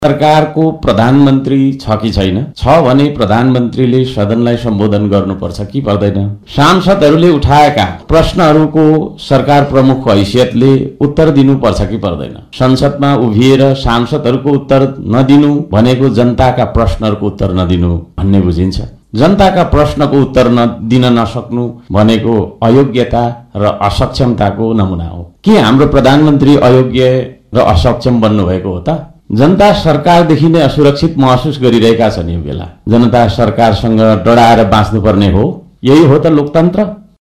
सरकारको प्रधानमन्त्री छ कि छैन? छ भने प्रधानमन्त्रीले सदनलाई सम्बोधन गर्नुपर्छ कि पर्दैन? सांसदहरूले उठाएका प्रश्नहरूको सरकार प्रमुखको हैसियतले उत्तर दिनुपर्छ कि पर्दैन? संसदमा उभिएर सांसदहरूको उत्तर नदिनु भनेको जनताका प्रश्नहरूको उत्तर नदिनु भन्ने बुझिन्छ। जनताका प्रश्नको उत्तर दिन नसक्नु भनेको अयोग्यता र असक्षमताको नमुना हो। के हाम्रो प्रधानमन्त्री अयोग्य र असक्षम बन्नुभएको हो त? जनता सरकारदेखि नै असुरक्षित महसुस गरिरहेका छन्। यो बेला जनता सरकारसँग डराएर बाँच्नुपर्ने हो। यही हो त लोकतन्त्र।